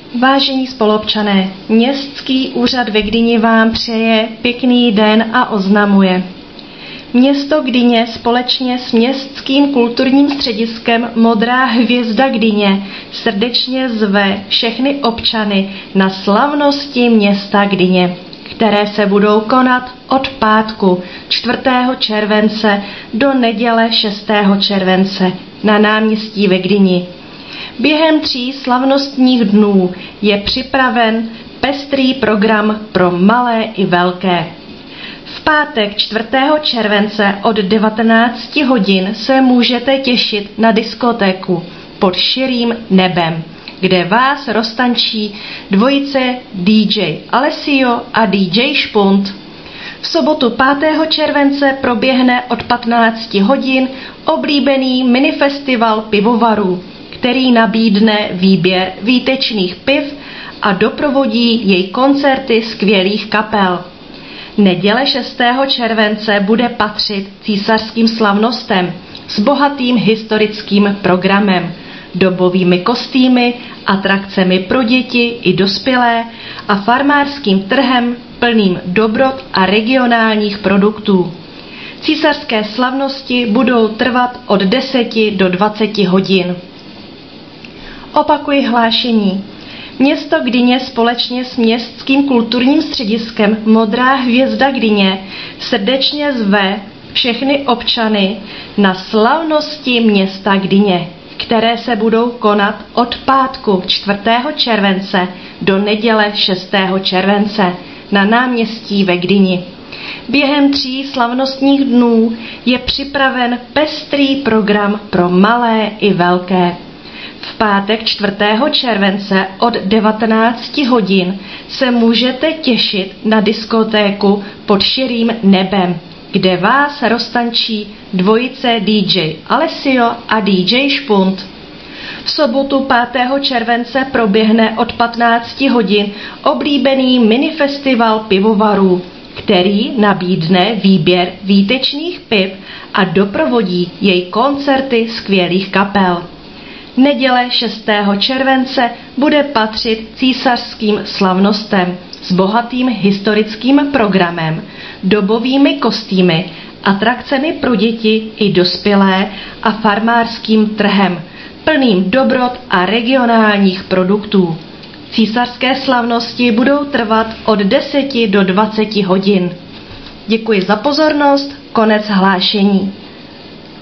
Vážení spoluobčané, Městský úřad ve Gdyni vám přeje pěkný den a oznamuje. Město Gdyně společně s Městským kulturním střediskem Modrá hvězda Gdyně srdečně zve všechny občany na slavnosti města Gdyně, které se budou konat od pátku 4. července do neděle 6. července na náměstí ve Gdyni. Během 3 slavnostních dnů je připraven pestrý program pro malé i velké. V pátek 4. července od 19 hodin se můžete těšit na diskotéku Pod širým nebem, kde vás roztančí dvojice DJ Alessio a DJ Špunt. V sobotu 5. července proběhne od 15 hodin oblíbený minifestival pivovarů, který nabídne výběr výtečných piv a doprovodí jej koncerty skvělých kapel. Neděle 6. července bude patřit císařským slavnostem s bohatým historickým programem, dobovými kostýmy, atrakcemi pro děti i dospělé a farmářským trhem plným dobrot a regionálních produktů. Císařské slavnosti budou trvat od 10 do 20 hodin. Opakuji hlášení. Město Gdyně společně s Městským kulturním střediskem Modrá hvězda Gdyně srdečně zve všechny občany na slavnosti města Gdyně, které se budou konat od pátku 4. července do neděle 6. července na náměstí ve Gdyni. Během 3 slavnostních dnů je připraven pestrý program pro malé i velké. V pátek 4. července od 19 hodin se můžete těšit na diskotéku Pod širým nebem, kde vás roztančí dvojice DJ Alessio a DJ Špunt. V sobotu 5. července proběhne od 15 hodin oblíbený minifestival pivovarů, který nabídne výběr výtečných piv a doprovodí jej koncerty skvělých kapel. Neděle 6. července bude patřit císařským slavnostem s bohatým historickým programem, dobovými kostýmy, atrakcemi pro děti i dospělé a farmářským trhem, plným dobrot a regionálních produktů. Císařské slavnosti budou trvat od 10 do 20 hodin. Děkuji za pozornost, konec hlášení.